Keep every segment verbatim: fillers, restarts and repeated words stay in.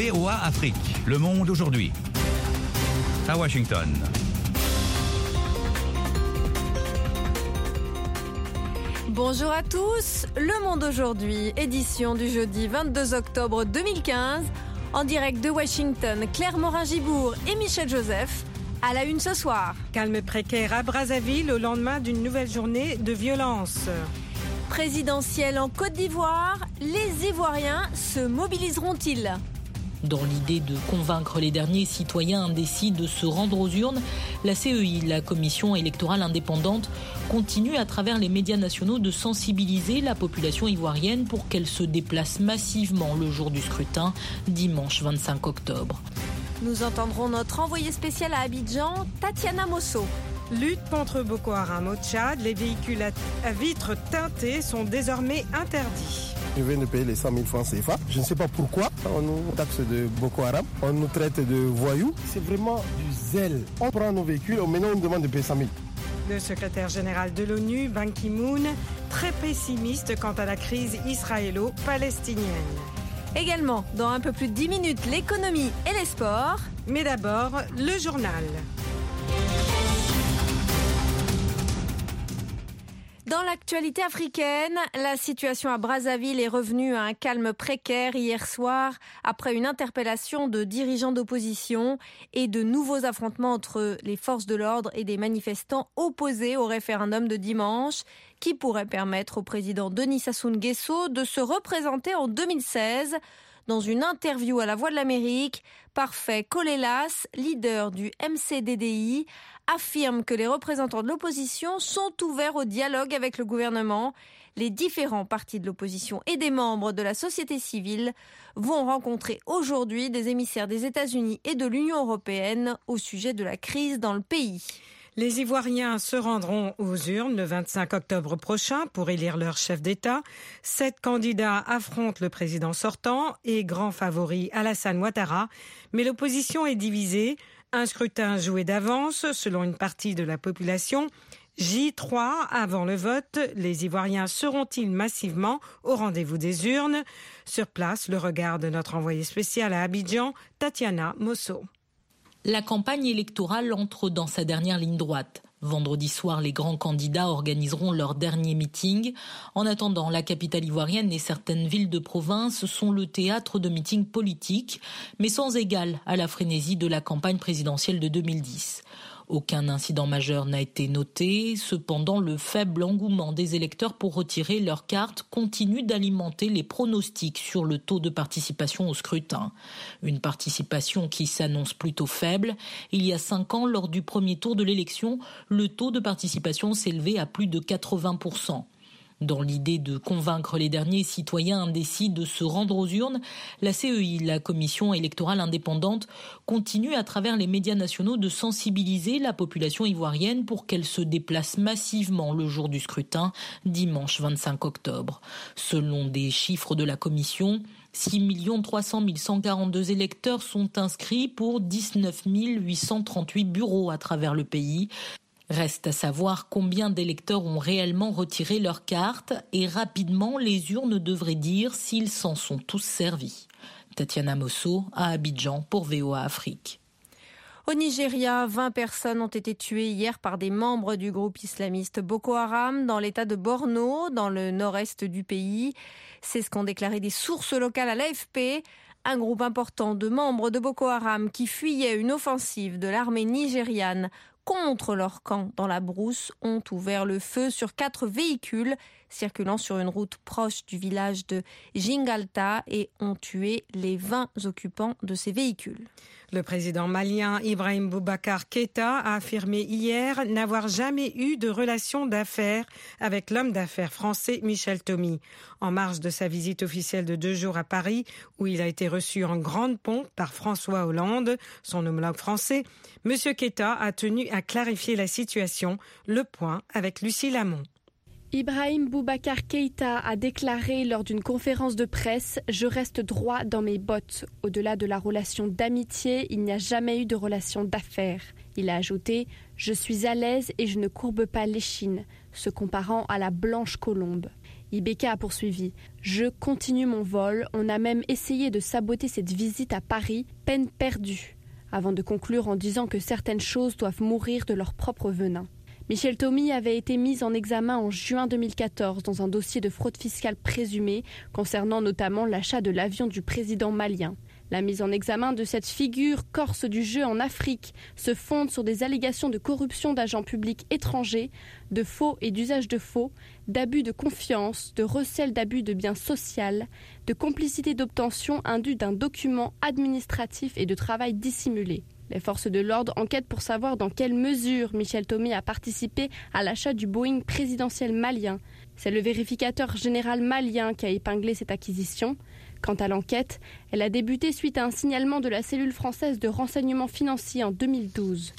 V O A Afrique, Le Monde aujourd'hui. À Washington. Bonjour à tous, Le Monde aujourd'hui, édition du jeudi vingt-deux octobre deux mille quinze, en direct de Washington, Claire Morin-Gibourg et Michel Joseph. À la une ce soir. Calme précaire à Brazzaville au lendemain d'une nouvelle journée de violence. Présidentielle en Côte d'Ivoire, les Ivoiriens se mobiliseront-ils ? Dans l'idée de convaincre les derniers citoyens indécis de se rendre aux urnes, la C E I, la Commission électorale indépendante, continue à travers les médias nationaux de sensibiliser la population ivoirienne pour qu'elle se déplace massivement le jour du scrutin, dimanche vingt-cinq octobre. Nous entendrons notre envoyée spéciale à Abidjan, Tatiana Mosso. Lutte contre Boko Haram au Tchad, les véhicules à vitres teintées sont désormais interdits. Je viens de payer les cent mille francs C F A. Je ne sais pas pourquoi on nous taxe de Boko Haram, on nous traite de voyous. C'est vraiment du zèle. On prend nos véhicules, maintenant on nous demande de payer cent mille. Le secrétaire général de l'ONU, Ban Ki-moon, très pessimiste quant à la crise israélo-palestinienne. Également, dans un peu plus de dix minutes, l'économie et les sports. Mais d'abord, le journal. Dans l'actualité africaine, la situation à Brazzaville est revenue à un calme précaire hier soir après une interpellation de dirigeants d'opposition et de nouveaux affrontements entre les forces de l'ordre et des manifestants opposés au référendum de dimanche qui pourrait permettre au président Denis Sassou Nguesso de se représenter en deux mille seize. Dans une interview à La Voix de l'Amérique, Parfait Kolelas, leader du M C D D I, affirme que les représentants de l'opposition sont ouverts au dialogue avec le gouvernement. Les différents partis de l'opposition et des membres de la société civile vont rencontrer aujourd'hui des émissaires des États-Unis et de l'Union européenne au sujet de la crise dans le pays. Les Ivoiriens se rendront aux urnes le vingt-cinq octobre prochain pour élire leur chef d'État. Sept candidats affrontent le président sortant et grand favori Alassane Ouattara. Mais l'opposition est divisée. Un scrutin joué d'avance selon une partie de la population. J trois avant le vote. Les Ivoiriens seront-ils massivement au rendez-vous des urnes ? Sur place, le regard de notre envoyée spéciale à Abidjan, Tatiana Mosso. La campagne électorale entre dans sa dernière ligne droite. Vendredi soir, les grands candidats organiseront leur dernier meeting. En attendant, la capitale ivoirienne et certaines villes de province sont le théâtre de meetings politiques, mais sans égal à la frénésie de la campagne présidentielle de deux mille dix. Aucun incident majeur n'a été noté. Cependant, le faible engouement des électeurs pour retirer leur carte continue d'alimenter les pronostics sur le taux de participation au scrutin. Une participation qui s'annonce plutôt faible. Il y a cinq ans, lors du premier tour de l'élection, le taux de participation s'élevait à plus de quatre-vingts pour cent. Dans l'idée de convaincre les derniers citoyens indécis de se rendre aux urnes, la C E I, la Commission électorale indépendante, continue à travers les médias nationaux de sensibiliser la population ivoirienne pour qu'elle se déplace massivement le jour du scrutin, dimanche vingt-cinq octobre. Selon des chiffres de la Commission, six millions trois cent mille cent quarante-deux électeurs sont inscrits pour dix-neuf mille huit cent trente-huit bureaux à travers le pays. Reste à savoir combien d'électeurs ont réellement retiré leur carte et rapidement les urnes devraient dire s'ils s'en sont tous servis. Tatiana Mosso à Abidjan pour V O A Afrique. Au Nigeria, vingt personnes ont été tuées hier par des membres du groupe islamiste Boko Haram dans l'état de Borno, dans le nord-est du pays. C'est ce qu'ont déclaré des sources locales à l'A F P. Un groupe important de membres de Boko Haram qui fuyaient une offensive de l'armée nigériane contre leur camp dans la brousse ont ouvert le feu sur quatre véhicules circulant sur une route proche du village de Jingalta et ont tué les vingt occupants de ces véhicules. Le président malien Ibrahim Boubacar Keïta a affirmé hier n'avoir jamais eu de relation d'affaires avec l'homme d'affaires français Michel Thomy. En marge de sa visite officielle de deux jours à Paris, où il a été reçu en grande pompe par François Hollande, son homologue français, M. Keïta a tenu à clarifier la situation. Le point avec Lucie Lamont. Ibrahim Boubacar Keïta a déclaré lors d'une conférence de presse « Je reste droit dans mes bottes. Au-delà de la relation d'amitié, il n'y a jamais eu de relation d'affaires. » Il a ajouté « Je suis à l'aise et je ne courbe pas l'échine », se comparant à la blanche colombe. Ibeka a poursuivi. « Je continue mon vol. On a même essayé de saboter cette visite à Paris, peine perdue. » Avant de conclure en disant que certaines choses doivent mourir de leur propre venin. Michel Taumi avait été mis en examen en juin deux mille quatorze dans un dossier de fraude fiscale présumée concernant notamment l'achat de l'avion du président malien. La mise en examen de cette figure corse du jeu en Afrique se fonde sur des allégations de corruption d'agents publics étrangers, de faux et d'usage de faux, d'abus de confiance, de recel d'abus de biens sociaux, de complicité d'obtention indue d'un document administratif et de travail dissimulé. Les forces de l'ordre enquêtent pour savoir dans quelle mesure Michel Taumi a participé à l'achat du Boeing présidentiel malien. C'est le vérificateur général malien qui a épinglé cette acquisition. Quant à l'enquête, elle a débuté suite à un signalement de la cellule française de renseignement financier en deux mille douze.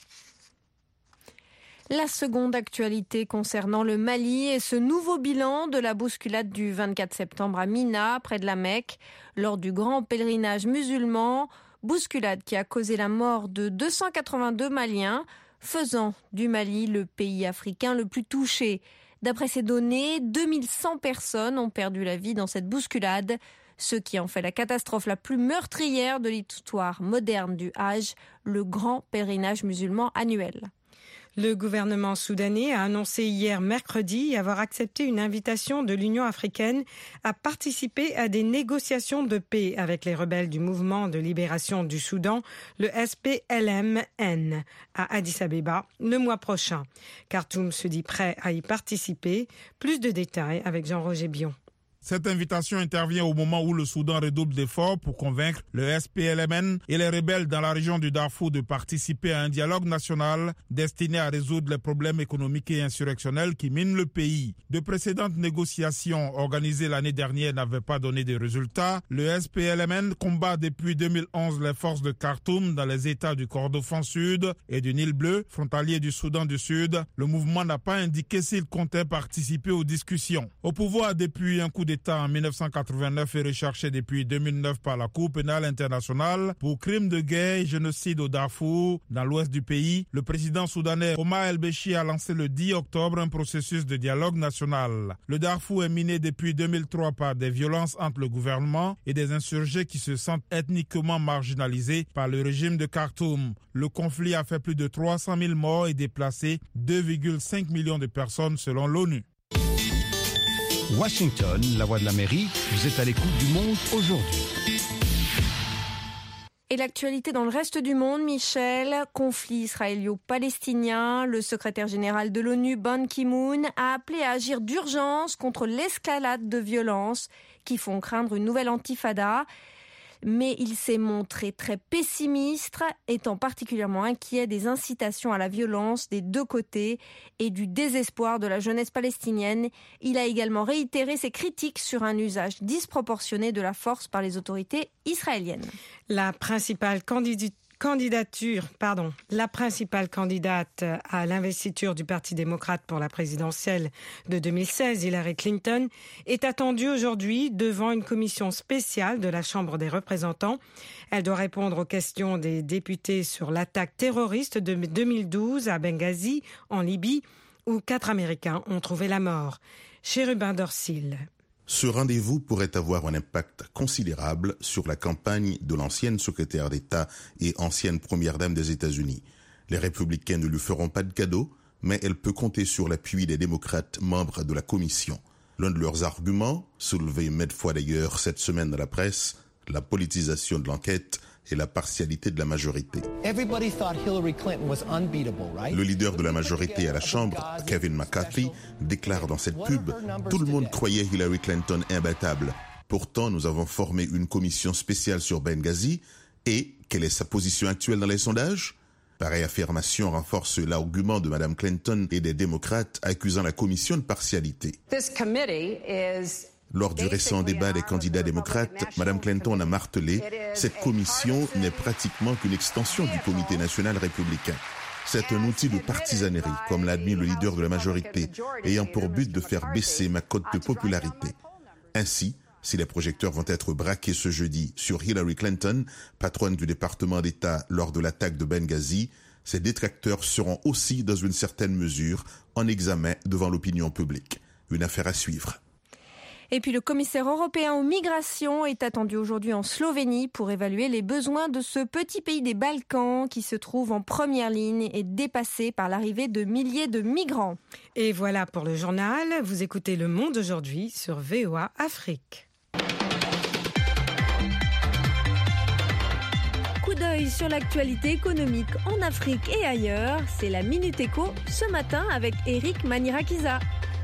La seconde actualité concernant le Mali est ce nouveau bilan de la bousculade du vingt-quatre septembre à Mina, près de la Mecque, lors du grand pèlerinage musulman. Bousculade qui a causé la mort de deux cent quatre-vingt-deux Maliens, faisant du Mali le pays africain le plus touché. D'après ces données, deux mille cent personnes ont perdu la vie dans cette bousculade, ce qui en fait la catastrophe la plus meurtrière de l'histoire moderne du Hajj, le grand pèlerinage musulman annuel. Le gouvernement soudanais a annoncé hier mercredi avoir accepté une invitation de l'Union africaine à participer à des négociations de paix avec les rebelles du mouvement de libération du Soudan, le S P L M N, à Addis Abeba le mois prochain. Khartoum se dit prêt à y participer. Plus de détails avec Jean-Roger Bion. Cette invitation intervient au moment où le Soudan redouble d'efforts pour convaincre le S P L M N et les rebelles dans la région du Darfour de participer à un dialogue national destiné à résoudre les problèmes économiques et insurrectionnels qui minent le pays. De précédentes négociations organisées l'année dernière n'avaient pas donné de résultats. Le S P L M N combat depuis deux mille onze les forces de Khartoum dans les États du Kordofan Sud et du Nil Bleu, frontalier du Soudan du Sud. Le mouvement n'a pas indiqué s'il comptait participer aux discussions. Au pouvoir depuis un coup d'État en dix-neuf cent quatre-vingt-neuf et recherché depuis deux mille neuf par la Cour pénale internationale pour crimes de guerre et génocide au Darfour, dans l'ouest du pays, le président soudanais Omar El-Béchir a lancé le dix octobre un processus de dialogue national. Le Darfour est miné depuis deux mille trois par des violences entre le gouvernement et des insurgés qui se sentent ethniquement marginalisés par le régime de Khartoum. Le conflit a fait plus de trois cent mille morts et déplacé deux virgule cinq millions de personnes selon l'ONU. Washington, la voix de l'Amérique, vous êtes à l'écoute du monde aujourd'hui. Et l'actualité dans le reste du monde, Michel, conflit israélo-palestinien. Le secrétaire général de l'ONU, Ban Ki-moon, a appelé à agir d'urgence contre l'escalade de violences qui font craindre une nouvelle intifada. Mais il s'est montré très pessimiste, étant particulièrement inquiet des incitations à la violence des deux côtés et du désespoir de la jeunesse palestinienne. Il a également réitéré ses critiques sur un usage disproportionné de la force par les autorités israéliennes. La principale candidature Candidature, pardon, la principale candidate à l'investiture du Parti démocrate pour la présidentielle de deux mille seize, Hillary Clinton, est attendue aujourd'hui devant une commission spéciale de la Chambre des représentants. Elle doit répondre aux questions des députés sur l'attaque terroriste de deux mille douze à Benghazi, en Libye, où quatre Américains ont trouvé la mort. Chérubin Dorsil. Ce rendez-vous pourrait avoir un impact considérable sur la campagne de l'ancienne secrétaire d'État et ancienne première dame des États-Unis. Les républicains ne lui feront pas de cadeau, mais elle peut compter sur l'appui des démocrates membres de la commission. L'un de leurs arguments, soulevé maintes fois d'ailleurs cette semaine dans la presse, la politisation de l'enquête et la partialité de la majorité. Le leader de la majorité à la Chambre, Kevin McCarthy, déclare dans cette pub « Tout le monde croyait Hillary Clinton imbattable. Pourtant, nous avons formé une commission spéciale sur Benghazi. Et quelle est sa position actuelle dans les sondages ?» Pareille affirmation renforce l'argument de Mme Clinton et des démocrates accusant la commission de partialité. Lors du récent débat des candidats démocrates, Mme Clinton a martelé « Cette commission n'est pratiquement qu'une extension du comité national républicain. C'est un outil de partisanerie, comme l'a admis le leader de la majorité, ayant pour but de faire baisser ma cote de popularité. » Ainsi, si les projecteurs vont être braqués ce jeudi sur Hillary Clinton, patronne du département d'État lors de l'attaque de Benghazi, ses détracteurs seront aussi, dans une certaine mesure, en examen devant l'opinion publique. Une affaire à suivre. Et puis le commissaire européen aux migrations est attendu aujourd'hui en Slovénie pour évaluer les besoins de ce petit pays des Balkans qui se trouve en première ligne et dépassé par l'arrivée de milliers de migrants. Et voilà pour le journal. Vous écoutez Le Monde aujourd'hui sur V O A Afrique. Coup d'œil sur l'actualité économique en Afrique et ailleurs. C'est la Minute Éco ce matin avec Eric Manirakiza.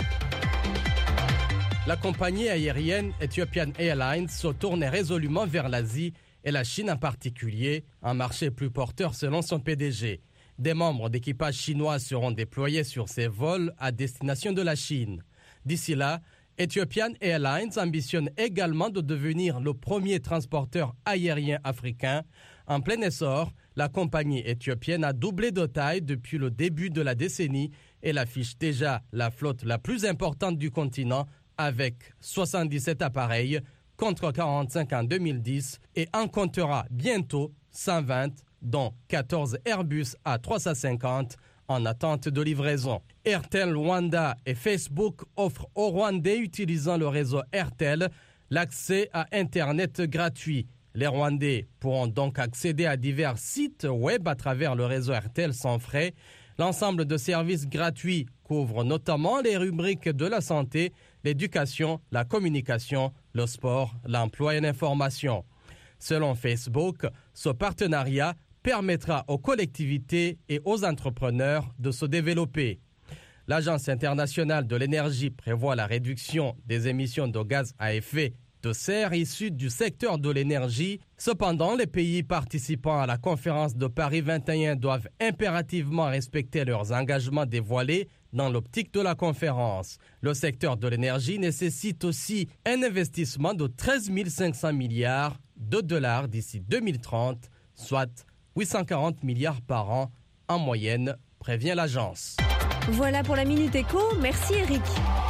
La compagnie aérienne Ethiopian Airlines se tournait résolument vers l'Asie et la Chine en particulier, un marché plus porteur selon son P D G. Des membres d'équipage chinois seront déployés sur ces vols à destination de la Chine. D'ici là, Ethiopian Airlines ambitionne également de devenir le premier transporteur aérien africain. En plein essor, la compagnie éthiopienne a doublé de taille depuis le début de la décennie et affiche déjà la flotte la plus importante du continent avec soixante-dix-sept appareils contre quarante-cinq en deux mille dix et en comptera bientôt cent vingt, dont quatorze Airbus A trois cent cinquante en attente de livraison. Airtel Rwanda et Facebook offrent aux Rwandais utilisant le réseau Airtel l'accès à Internet gratuit. Les Rwandais pourront donc accéder à divers sites web à travers le réseau Airtel sans frais. L'ensemble de services gratuits couvre notamment les rubriques de la santé, l'éducation, la communication, le sport, l'emploi et l'information. Selon Facebook, ce partenariat permettra aux collectivités et aux entrepreneurs de se développer. L'Agence internationale de l'énergie prévoit la réduction des émissions de gaz à effet de serre issus du secteur de l'énergie. Cependant, les pays participants à la conférence de Paris vingt et un doivent impérativement respecter leurs engagements dévoilés dans l'optique de la conférence. Le secteur de l'énergie nécessite aussi un investissement de treize mille cinq cents milliards de dollars d'ici deux mille trente, soit huit cent quarante milliards par an en moyenne, prévient l'agence. Voilà pour la Minute Éco. Merci Eric.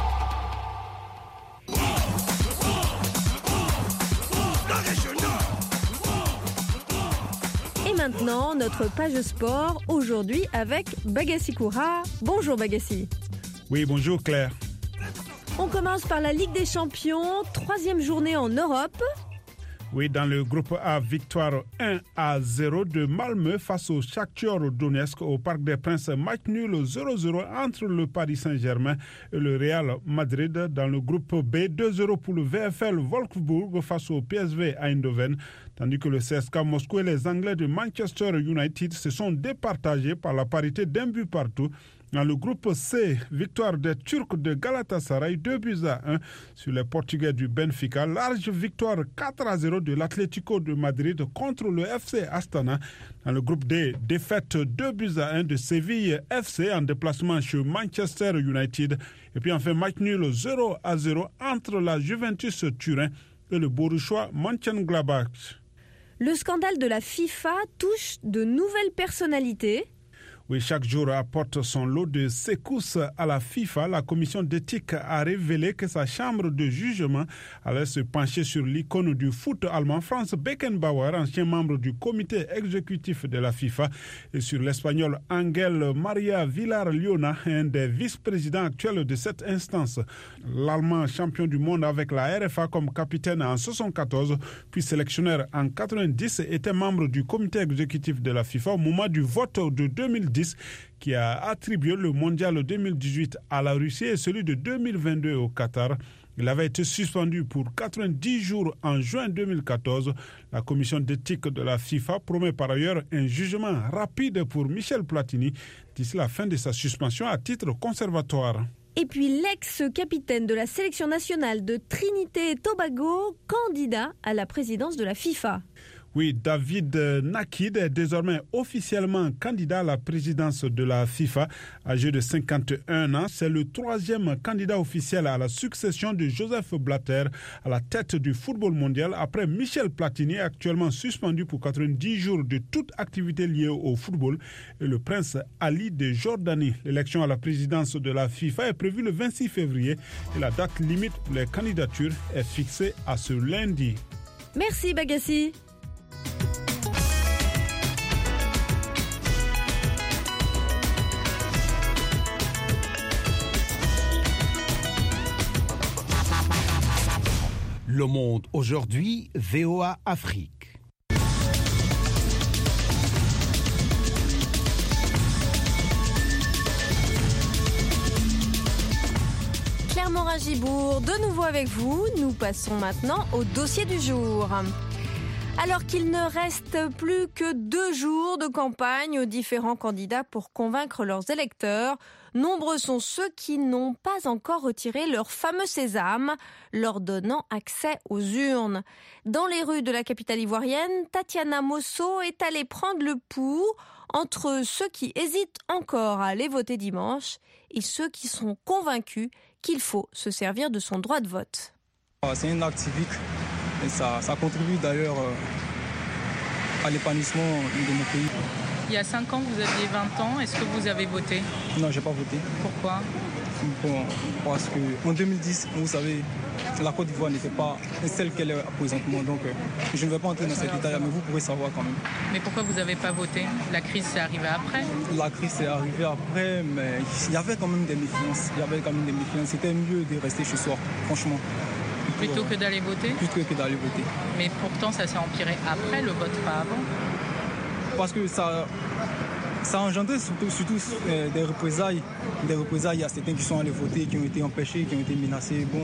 Et maintenant, notre page sport, aujourd'hui avec Bagassi Koura. Bonjour Bagassi. Oui, bonjour Claire. On commence par la Ligue des Champions, troisième journée en Europe. Oui, dans le groupe A, victoire un à zéro de Malmö face au Shakhtar Donetsk au Parc des Princes. Match nul zéro zéro entre le Paris Saint-Germain et le Real Madrid. Dans le groupe B, deux zéro pour le V F L Wolfsburg face au P S V Eindhoven. Tandis que le C S K Moscou et les Anglais de Manchester United se sont départagés par la parité d'un but partout. Dans le groupe C, victoire des Turcs de Galatasaray, deux buts à un sur les Portugais du Benfica. Large victoire quatre à zéro de l'Atlético de Madrid contre le F C Astana. Dans le groupe D, défaite deux buts à un de Séville F C en déplacement chez Manchester United. Et puis enfin, match nul zéro à zéro entre la Juventus Turin et le Borussia Mönchengladbach. Le scandale de la FIFA touche de nouvelles personnalités. Oui, chaque jour apporte son lot de secousses à la FIFA. La commission d'éthique a révélé que sa chambre de jugement allait se pencher sur l'icône du foot allemand Franz Beckenbauer, ancien membre du comité exécutif de la FIFA, et sur l'espagnol Ángel María Villar-Liona, un des vice-présidents actuels de cette instance. L'Allemand champion du monde avec la R F A comme capitaine en soixante-quatorze, puis sélectionneur en quatre-vingt-dix, était membre du comité exécutif de la FIFA au moment du vote de deux mille dix qui a attribué le mondial deux mille dix-huit à la Russie et celui de deux mille vingt-deux au Qatar. Il avait été suspendu pour quatre-vingt-dix jours en juin deux mille quatorze. La commission d'éthique de la FIFA promet par ailleurs un jugement rapide pour Michel Platini d'ici la fin de sa suspension à titre conservatoire. Et puis l'ex-capitaine de la sélection nationale de Trinité et Tobago, candidat à la présidence de la FIFA. Oui, David Nakid est désormais officiellement candidat à la présidence de la FIFA. Âgé de cinquante et un ans, c'est le troisième candidat officiel à la succession de Joseph Blatter à la tête du football mondial après Michel Platini, actuellement suspendu pour quatre-vingt-dix jours de toute activité liée au football, et le prince Ali de Jordanie. L'élection à la présidence de la FIFA est prévue le vingt-six février et la date limite pour les candidatures est fixée à ce lundi. Merci Bagassi. Le Monde aujourd'hui, V O A Afrique. Morin-Gibourg, de nouveau avec vous. Nous passons maintenant au dossier du jour. Alors qu'il ne reste plus que deux jours de campagne aux différents candidats pour convaincre leurs électeurs, nombreux sont ceux qui n'ont pas encore retiré leur fameux sésame, leur donnant accès aux urnes. Dans les rues de la capitale ivoirienne, Tatiana Mosso est allée prendre le pouls entre ceux qui hésitent encore à aller voter dimanche et ceux qui sont convaincus qu'il faut se servir de son droit de vote. C'est un acte civique et ça, ça contribue d'ailleurs à l'épanouissement de mon pays. Il y a cinq ans, vous aviez vingt ans. Est-ce que vous avez voté ? Non, je n'ai pas voté. Pourquoi ? Bon, parce qu'en deux mille dix, vous savez, la Côte d'Ivoire n'était pas celle qu'elle est présentement. Donc, je ne vais pas entrer dans cet détail, mais vous pourrez savoir quand même. Mais pourquoi vous n'avez pas voté ? La crise s'est arrivée après ? La crise est arrivée après, mais il y avait quand même des méfiances. Il y avait quand même des méfiances. C'était mieux de rester chez soi, franchement. Plutôt que d'aller voter ? Plutôt que d'aller voter. Mais pourtant, ça s'est empiré après le vote, pas avant. Parce que ça... Ça a engendré surtout, surtout euh, des représailles. Des représailles, il y a certains qui sont allés voter, qui ont été empêchés, qui ont été menacés. Bon,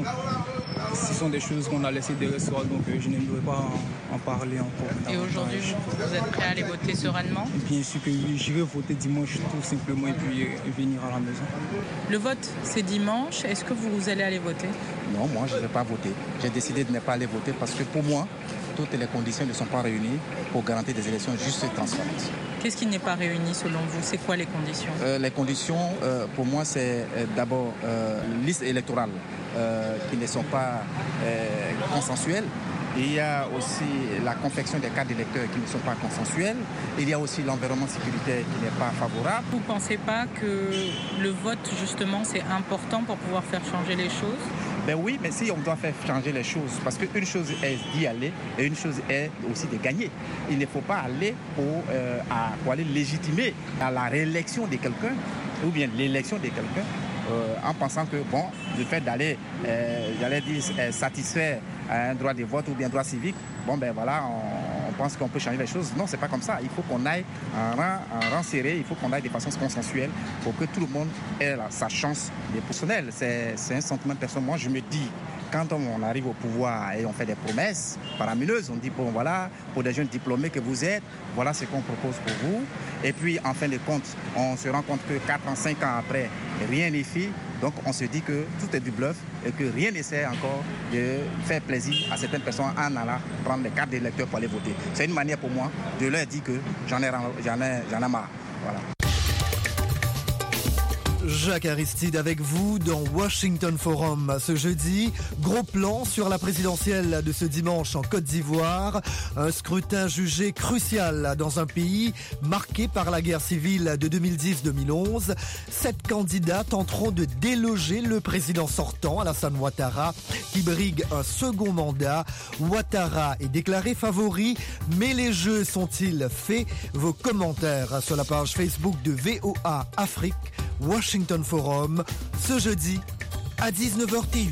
ce sont des choses qu'on a laissées derrière soi, donc euh, je n'aimerais pas en, en parler encore. Et aujourd'hui, vous êtes prêt à aller voter sereinement ? Bien sûr que oui, j'irai voter dimanche tout simplement et puis euh, venir à la maison. Le vote, c'est dimanche. Est-ce que vous allez aller voter ? Non, moi je ne vais pas voter. J'ai décidé de ne pas aller voter parce que pour moi, toutes les conditions ne sont pas réunies pour garantir des élections justes et transparentes. Qu'est-ce qui n'est pas réuni selon vous ? C'est quoi les conditions ? euh, Les conditions, euh, pour moi, c'est euh, d'abord euh, listes électorales euh, qui ne sont pas euh, consensuelles. Il y a aussi la confection des cartes d'électeurs qui ne sont pas consensuelles. Il y a aussi l'environnement sécuritaire qui n'est pas favorable. Vous ne pensez pas que le vote, justement, c'est important pour pouvoir faire changer les choses ? Ben oui, mais si on doit faire changer les choses, parce qu'une chose est d'y aller et une chose est aussi de gagner. Il ne faut pas aller pour, euh, à, pour aller légitimer à la réélection de quelqu'un ou bien l'élection de quelqu'un euh, en pensant que, bon, le fait d'aller, euh, j'allais dire, euh, satisfaire à un droit de vote ou bien un droit civique, bon, ben voilà, on, on pense qu'on peut changer les choses. Non, c'est pas comme ça. Il faut qu'on aille en rang, en rang serré, il faut qu'on aille de façon consensuelle pour que tout le monde ait la, sa chance de personnel. C'est, c'est un sentiment personnel. Moi, je me dis, quand on arrive au pouvoir et on fait des promesses faramineuses, on dit, bon, voilà, pour des jeunes diplômés que vous êtes, voilà ce qu'on propose pour vous. Et puis, en fin de compte, on se rend compte que quatre ans, cinq ans après, rien n'est fait. Donc, on se dit que tout est du bluff et que rien n'essaie encore de faire plaisir à certaines personnes en allant prendre les cartes d'électeurs pour aller voter. C'est une manière pour moi de leur dire que j'en ai, j'en ai, j'en ai marre. Voilà. Jacques Aristide avec vous dans Washington Forum ce jeudi. Gros plan sur la présidentielle de ce dimanche en Côte d'Ivoire. Un scrutin jugé crucial dans un pays marqué par la guerre civile de deux mille dix deux mille onze. Sept candidats tenteront de déloger le président sortant, Alassane Ouattara, qui brigue un second mandat. Ouattara est déclaré favori, mais les jeux sont-ils faits? Vos commentaires sur la page Facebook de V O A Afrique. Washington Forum, ce jeudi à dix-neuf heures T U.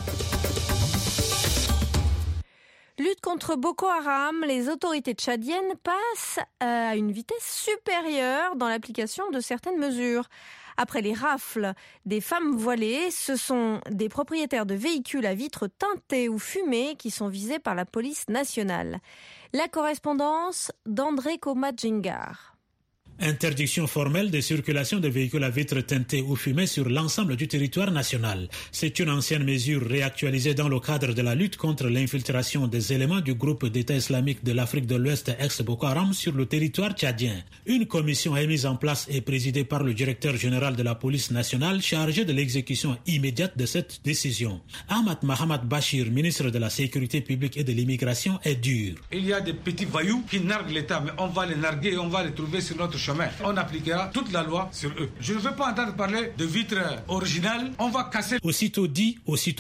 Lutte contre Boko Haram, les autorités tchadiennes passent à une vitesse supérieure dans l'application de certaines mesures. Après les rafles des femmes voilées, ce sont des propriétaires de véhicules à vitres teintées ou fumées qui sont visés par la police nationale. La correspondance d'André Komadjingar. Interdiction formelle de circulation de véhicules à vitres teintées ou fumées sur l'ensemble du territoire national. C'est une ancienne mesure réactualisée dans le cadre de la lutte contre l'infiltration des éléments du groupe d'État islamique de l'Afrique de l'Ouest ex-Boko Haram sur le territoire tchadien. Une commission est mise en place et présidée par le directeur général de la police nationale chargé de l'exécution immédiate de cette décision. Ahmad Mahamad Bachir, ministre de la Sécurité publique et de l'immigration, est dur. Il y a des petits voyous qui narguent l'État, mais on va les narguer et on va les trouver sur notre chemin. On appliquera toute la loi sur eux. Je ne veux pas entendre parler de vitres originales. On va casser. Aussitôt dit, aussitôt fait.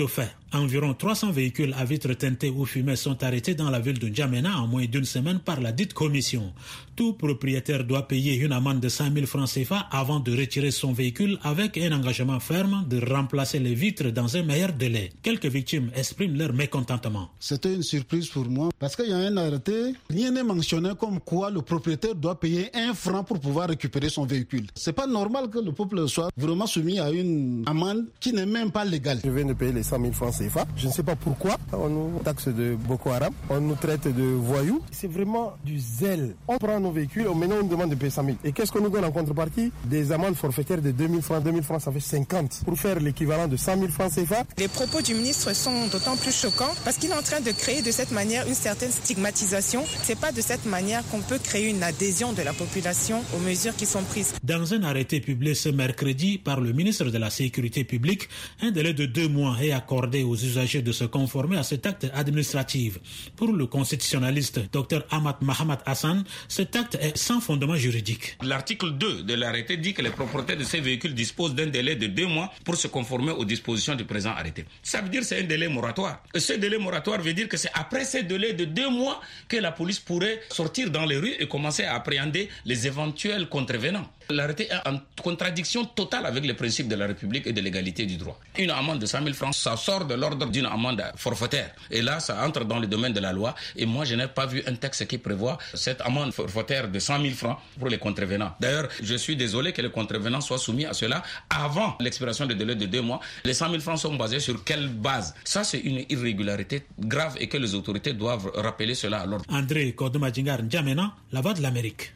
Environ trois cents véhicules à vitres teintées ou fumées sont arrêtés dans la ville de N'Djamena en moins d'une semaine par la dite commission. Tout propriétaire doit payer une amende de cinq mille francs C F A avant de retirer son véhicule avec un engagement ferme de remplacer les vitres dans un meilleur délai. Quelques victimes expriment leur mécontentement. C'était une surprise pour moi parce qu'il y a un arrêté, rien n'est mentionné comme quoi le propriétaire doit payer un franc pour pouvoir récupérer son véhicule. C'est pas normal que le peuple soit vraiment soumis à une amende qui n'est même pas légale. Je viens de payer les cent mille francs C F A. Je ne sais pas pourquoi on nous taxe de Boko Haram, on nous traite de voyous. C'est vraiment du zèle. On prend nos véhicules, maintenant on nous demande de payer cent mille. Et qu'est-ce qu'on nous donne en contrepartie? Des amendes forfaitaires de deux mille francs. deux mille francs, ça fait cinquante. Pour faire l'équivalent de cent mille francs C F A. Les propos du ministre sont d'autant plus choquants parce qu'il est en train de créer de cette manière une certaine stigmatisation. C'est pas de cette manière qu'on peut créer une adhésion de la population aux mesures qui sont prises. Dans un arrêté publié ce mercredi par le ministre de la Sécurité publique, un délai de deux mois est accordé aux usagers de se conformer à cet acte administratif. Pour le constitutionnaliste Dr Ahmad Mahamad Hassan, cet acte est sans fondement juridique. L'article deux de l'arrêté dit que les propriétaires de ces véhicules disposent d'un délai de deux mois pour se conformer aux dispositions du présent arrêté. Ça veut dire que c'est un délai moratoire. Et ce délai moratoire veut dire que c'est après ces délais de deux mois que la police pourrait sortir dans les rues et commencer à appréhender les éventuels contrevenants. L'arrêté est en contradiction totale avec les principes de la République et de l'égalité du droit. Une amende de cent mille francs, ça sort de l'ordre d'une amende forfaitaire. Et là, ça entre dans le domaine de la loi. Et moi, je n'ai pas vu un texte qui prévoit cette amende forfaitaire de cent mille francs pour les contrevenants. D'ailleurs, je suis désolé que les contrevenants soient soumis à cela avant l'expiration du délai de deux mois. Les cent mille francs sont basés sur quelle base? Ça, c'est une irrégularité grave et que les autorités doivent rappeler cela à l'ordre. André Kodomadjingar N'Djamena, La Voix de l'Amérique.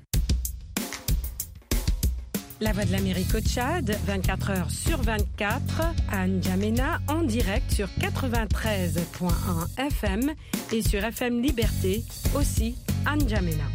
La Voix de l'Amérique au Tchad, vingt-quatre heures sur vingt-quatre, à N'Djamena, en direct sur quatre-vingt-treize virgule un F M et sur F M Liberté, aussi à N'Djamena.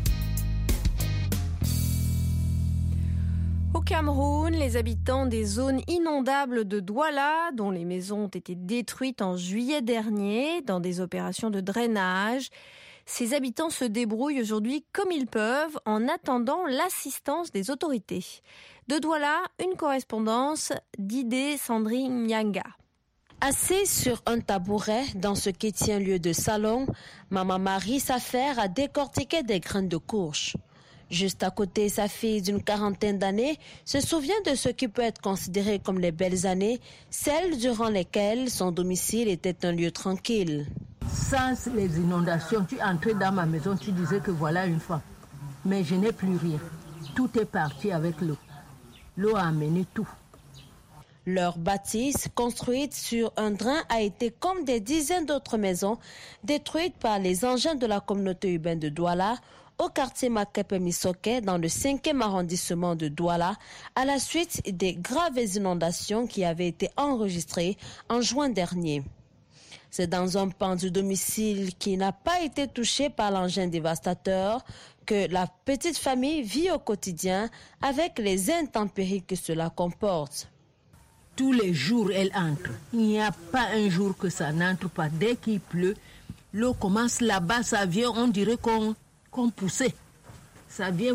Au Cameroun, les habitants des zones inondables de Douala, dont les maisons ont été détruites en juillet dernier dans des opérations de drainage, ces habitants se débrouillent aujourd'hui comme ils peuvent en attendant l'assistance des autorités. De Douala, une correspondance d'Idé Sandri Nyanga. Assise sur un tabouret dans ce qui tient lieu de salon, Maman Marie s'affaire à décortiquer des graines de courge. Juste à côté, sa fille d'une quarantaine d'années se souvient de ce qui peut être considéré comme les belles années, celles durant lesquelles son domicile était un lieu tranquille. Sans les inondations, tu entrais dans ma maison, tu disais que voilà une femme. Mais je n'ai plus rien. Tout est parti avec l'eau. L'eau a amené tout. Leur bâtisse, construite sur un drain, a été, comme des dizaines d'autres maisons, détruite par les engins de la communauté urbaine de Douala, au quartier Makepe-Misoke, dans le cinquième arrondissement de Douala, à la suite des graves inondations qui avaient été enregistrées en juin dernier. C'est dans un pan du domicile qui n'a pas été touché par l'engin dévastateur que la petite famille vit au quotidien avec les intempéries que cela comporte. Tous les jours, elle entre. Il n'y a pas un jour que ça n'entre pas. Dès qu'il pleut, l'eau commence là-bas, ça vient, on dirait qu'on, qu'on poussait. Ça vient,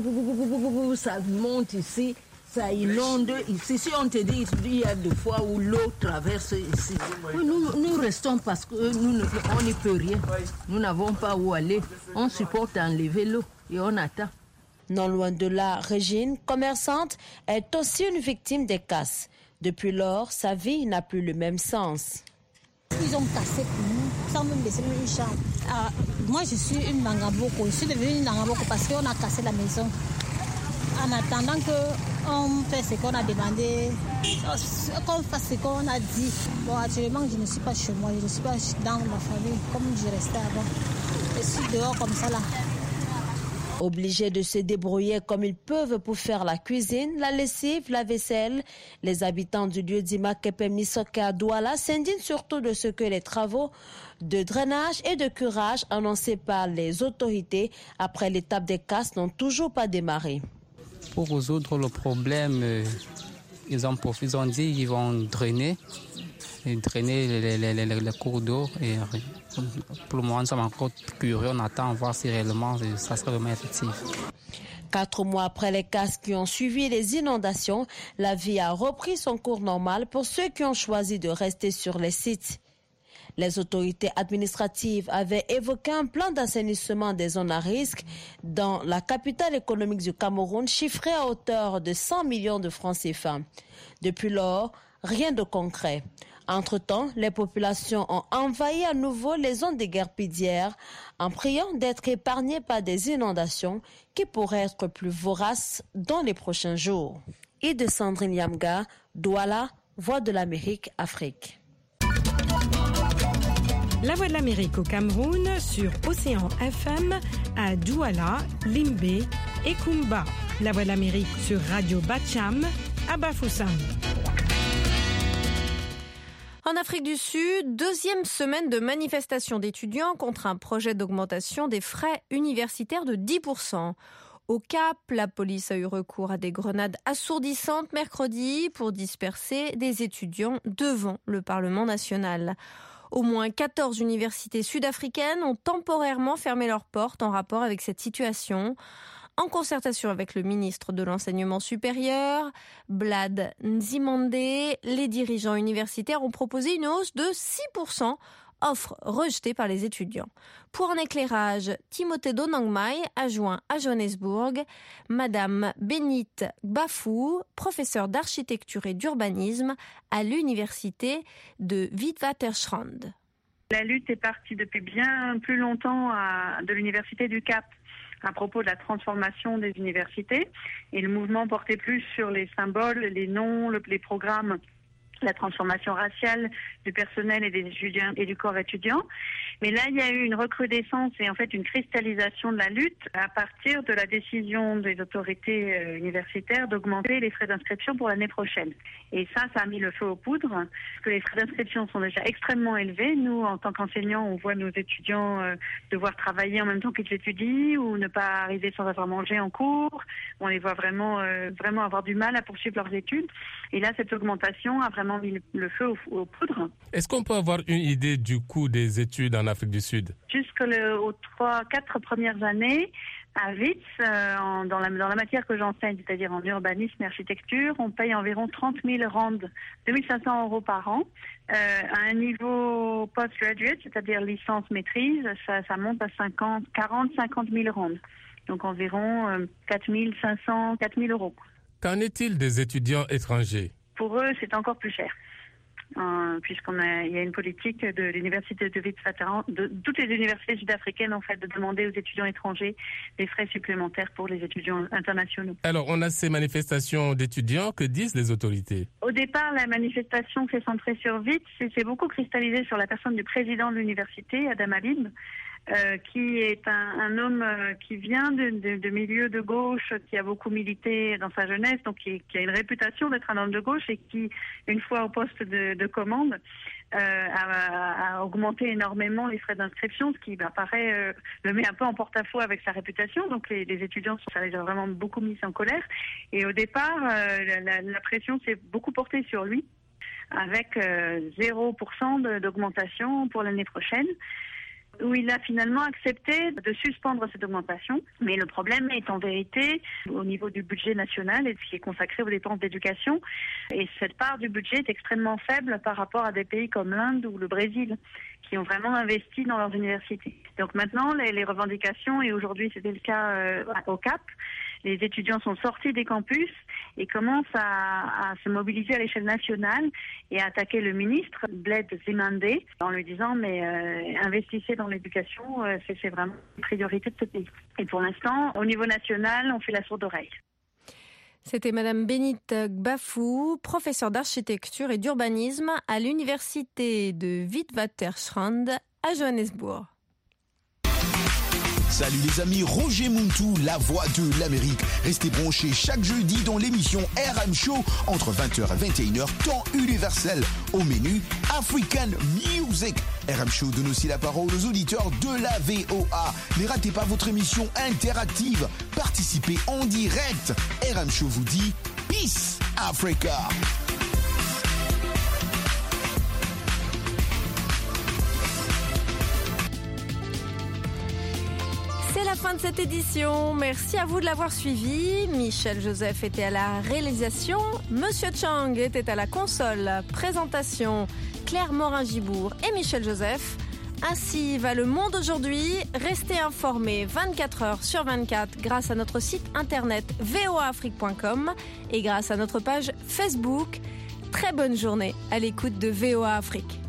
ça monte ici. Ça inonde ici. Si on te dit il y a des fois où l'eau traverse ici. Nous, nous restons parce que nous, on n'y peut rien. Nous n'avons pas où aller. On supporte enlever l'eau et on attend. Non loin de là, Régine, commerçante, est aussi une victime des casses. Depuis lors, sa vie n'a plus le même sens. Ils ont cassé pour nous, sans même laisser une chambre. Ah, moi, je suis une Nangaboko. Je suis devenue une Nangaboko parce qu'on a cassé la maison. En attendant qu'on fasse ce qu'on a demandé, qu'on fasse ce qu'on a dit. Bon, actuellement, je ne suis pas chez moi, je ne suis pas dans ma famille comme je restais avant. Je suis dehors comme ça là. Obligés de se débrouiller comme ils peuvent pour faire la cuisine, la lessive, la vaisselle, les habitants du lieu d'Imakepe-Misoke à Douala s'indignent surtout de ce que les travaux de drainage et de curage annoncés par les autorités après l'étape des casses n'ont toujours pas démarré. Pour résoudre le problème, ils ont, ils ont dit qu'ils vont drainer, et drainer les, les, les, les cours d'eau. Et pour le moment, nous sommes encore curieux, on attend voir si réellement ça sera vraiment effectif. Quatre mois après les casses qui ont suivi les inondations, la vie a repris son cours normal pour ceux qui ont choisi de rester sur les sites. Les autorités administratives avaient évoqué un plan d'assainissement des zones à risque dans la capitale économique du Cameroun, chiffré à hauteur de cent millions de francs C F A. Depuis lors, rien de concret. Entre-temps, les populations ont envahi à nouveau les zones de guerpillières en priant d'être épargnées par des inondations qui pourraient être plus voraces dans les prochains jours. Et de Sandrine Yamga, Douala, Voix de l'Amérique, Afrique. La Voix de l'Amérique au Cameroun sur Océan F M à Douala, Limbe et Kumba. La Voix de l'Amérique sur Radio Bacham à Bafoussam. En Afrique du Sud, deuxième semaine de manifestation d'étudiants contre un projet d'augmentation des frais universitaires de dix pour cent. Au Cap, la police a eu recours à des grenades assourdissantes mercredi pour disperser des étudiants devant le Parlement national. Au moins quatorze universités sud-africaines ont temporairement fermé leurs portes en rapport avec cette situation. En concertation avec le ministre de l'Enseignement supérieur, Blad Nzimande, les dirigeants universitaires ont proposé une hausse de six pour cent, offre rejetée par les étudiants. Pour un éclairage, Timothée Donangmai a joint à Johannesburg Madame Benit Gbafou, professeure d'architecture et d'urbanisme à l'université de Witwatersrand. La lutte est partie depuis bien plus longtemps à, de l'université du Cap à propos de la transformation des universités, et le mouvement portait plus sur les symboles, les noms, le, les programmes, la transformation raciale du personnel et des étudiants et du corps étudiant. Mais là, il y a eu une recrudescence et en fait une cristallisation de la lutte à partir de la décision des autorités euh, universitaires d'augmenter les frais d'inscription pour l'année prochaine. Et ça, ça a mis le feu aux poudres, parce que les frais d'inscription sont déjà extrêmement élevés. Nous, en tant qu'enseignants, on voit nos étudiants euh, devoir travailler en même temps qu'ils étudient ou ne pas arriver sans avoir mangé en cours. On les voit vraiment, euh, vraiment avoir du mal à poursuivre leurs études. Et là, cette augmentation a vraiment mis le feu aux, aux poudres. Est-ce qu'on peut avoir une idée du coût des études en Afrique du Sud? Jusqu'aux trois, quatre premières années, à Wits, euh, en, dans, la, dans la matière que j'enseigne, c'est-à-dire en urbanisme et architecture, on paye environ trente mille rands, deux mille cinq cents euros par an. Euh, à un niveau postgraduate, c'est-à-dire licence maîtrise, ça, ça monte à cinquante, quarante, cinquante mille rands. Donc environ euh, quatre mille cinq cents, quatre mille euros. Qu'en est-il des étudiants étrangers? Pour eux, c'est encore plus cher. Euh, puisqu'on a, il y a une politique de l'université de Witwatersrand, de toutes les universités sud-africaines en fait, de demander aux étudiants étrangers des frais supplémentaires pour les étudiants internationaux. Alors, on a ces manifestations d'étudiants, que disent les autorités? Au départ, la manifestation s'est centrée sur Wits, et s'est beaucoup cristallisée sur la personne du président de l'université, Adam Habib, Euh, qui est un, un homme euh, qui vient de, de, de milieu de gauche, qui a beaucoup milité dans sa jeunesse, donc qui, qui a une réputation d'être un homme de gauche et qui, une fois au poste de, de commande, euh, a, a augmenté énormément les frais d'inscription, ce qui bah, paraît euh, le met un peu en porte-à-faux avec sa réputation. Donc les, les étudiants, ça les a vraiment beaucoup mis en colère. Et au départ, euh, la, la pression s'est beaucoup portée sur lui, avec euh, zéro pour cent d'augmentation pour l'année prochaine, où il a finalement accepté de suspendre cette augmentation. Mais le problème est en vérité au niveau du budget national et de ce qui est consacré aux dépenses d'éducation. Et cette part du budget est extrêmement faible par rapport à des pays comme l'Inde ou le Brésil, qui ont vraiment investi dans leurs universités. Donc maintenant, les, les revendications, et aujourd'hui c'était le cas euh, au Cap, les étudiants sont sortis des campus et commencent à, à se mobiliser à l'échelle nationale et à attaquer le ministre, Bled Nzimande, en lui disant mais euh, investissez dans l'éducation, euh, c'est, c'est vraiment une priorité de ce pays. Et pour l'instant, au niveau national, on fait la sourde oreille. C'était Madame Benit Gbafou, professeure d'architecture et d'urbanisme à l'université de Witwatersrand à Johannesburg. Salut les amis, Roger Muntu, la voix de l'Amérique. Restez branchés chaque jeudi dans l'émission R M Show entre vingt heures et vingt et une heures, temps universel. Au menu, African Music. R M Show donne aussi la parole aux auditeurs de la V O A. Ne ratez pas votre émission interactive. Participez en direct. R M Show vous dit Peace Africa. C'est la fin fin de cette édition. Merci à vous de l'avoir suivi. Michel Joseph était à la réalisation. Monsieur Chang était à la console. Présentation, Claire Morin-Gibourg et Michel Joseph. Ainsi va le monde aujourd'hui. Restez informés vingt-quatre heures sur vingt-quatre grâce à notre site internet v o a afrique point com et grâce à notre page Facebook. Très bonne journée à l'écoute de V O A Afrique.